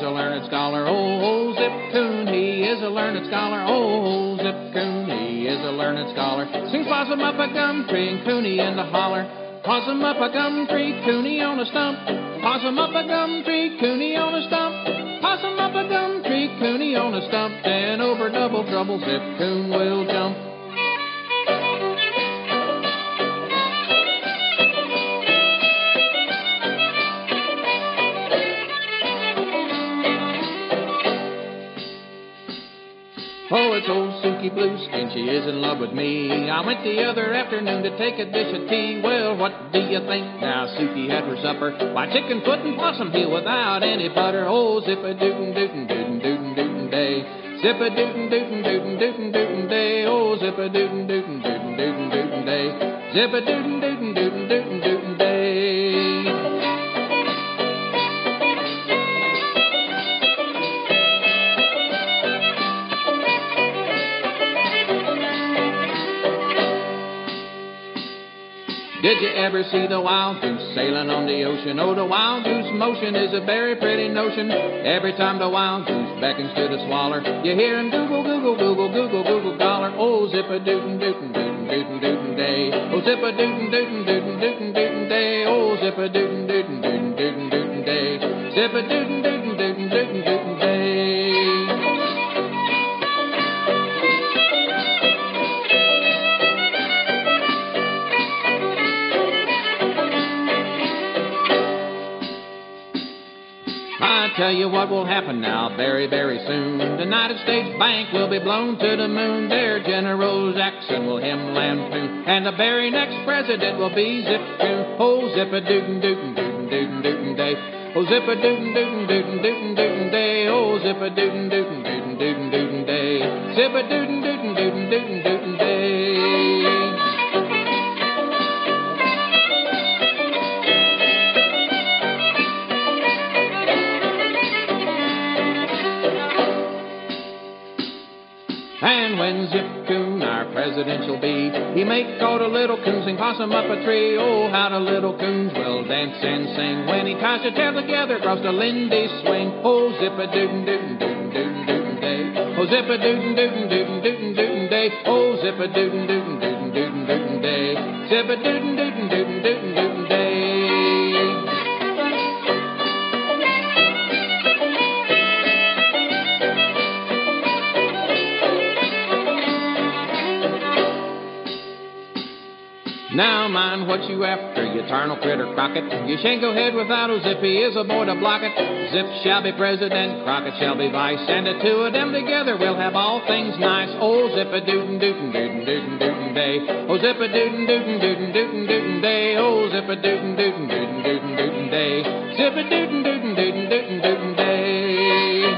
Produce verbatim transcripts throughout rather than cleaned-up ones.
a learned scholar. Oh, Zip Coon, he is a learned scholar. Oh, Zip Coon, he is a learned scholar. Sings possum up a gum tree and Cooney in the holler. Possum up a gum tree, Cooney on a stump. Possum up a gum tree, Cooney on a stump. Possum up a gum tree, Cooney on a stump. Then over double trouble, Zip Coon will jump. Oh, it's old Sukie Blueskin, she is in love with me. I went the other afternoon to take a dish of tea. Well, what do you think now Sukie had for supper? Why, chicken foot and possum heel without any butter. Oh, zip-a-dootin'-dootin'-dootin'-dootin'-dootin' day. Zip-a-dootin'-dootin'-dootin'-dootin'-dootin' day. Oh, zip-a-dootin'-dootin'-dootin'-dootin'-dootin' day. Zip-a-dootin'-dootin'-dootin'-dootin' day. Did you ever see the wild goose sailing on the ocean? Oh, the wild goose motion is a very pretty notion. Every time the wild goose beckons to the swaller, you hear him google, google, google, google, google, goller. Oh, zip-a-dootin'-dootin'-dootin'-dootin'-dootin' day. Oh, zip-a-dootin'-dootin'-dootin'-dootin'-dootin' day. Oh, zip-a-dootin'-dootin'-dootin'-dootin' day. Zip-a-dootin'-dootin'-dootin'-dootin' day. I tell you what will happen now very, very soon. The United States Bank will be blown to the moon. There General Jackson will him lampoon. And the very next president will be Zip Coon. Oh, zip-a-dootin'-dootin'-dootin'-dootin'-dootin' day. Oh, zip-a-dootin'-dootin'-dootin'-dootin'-dootin' day. Oh, zip-a-dootin'-dootin'-dootin'-dootin'-dootin' day. Zip-a-dootin'-dootin'-dootin'-dootin'-dootin' day. And when Zip Coon, our president shall be, he make all the little coons sing possum up a tree. Oh, how the little coons will dance and sing when he ties their tail together across the Lindy swing. Oh, zip-a-dootin'-dootin'-dootin'-dootin'-dootin' day. Oh, zip-a-dootin'-dootin'-dootin'-dootin'-dootin' day. Oh, zip-a-dootin'-dootin'-dootin'-dootin' day. Zip-a-dootin'-dootin'-dootin'-dootin' day. Now mind what you after, you tarnal critter Crockett. You shan't go ahead without a Zip, he is a boy to block it. Zip shall be president, Crockett shall be vice, and the two of them together will have all things nice. Oh, zip-a-dootin'-dootin'-dootin'-dootin'-dootin' day. Oh, zip-a-dootin'-dootin'-dootin'-dootin'-dootin' day. Oh, zip-a-dootin'-dootin'-dootin'-dootin'-dootin' day. Zip-a-dootin'-dootin'-dootin'-dootin' day.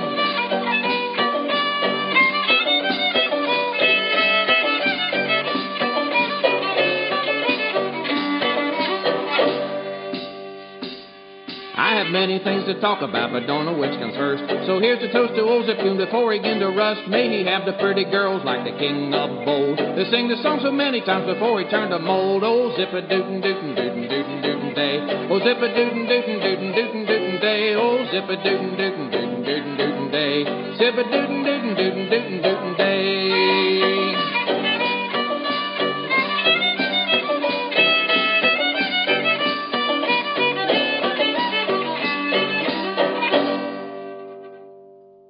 I have many things to talk about, but don't know which comes first. So here's the toast to old Zip Coon before he begin to rust. May he have the pretty girls like the king of bold. They sing the song so many times before he turned to mold. Oh, zip-a-dootin'-dootin'-dootin'-dootin'-dootin' day. Oh, zip-a-dootin'-dootin'-dootin'-dootin'-dootin' day. Oh, zip-a-dootin'-dootin'-dootin'-dootin' day. Zip-a-dootin'-dootin'.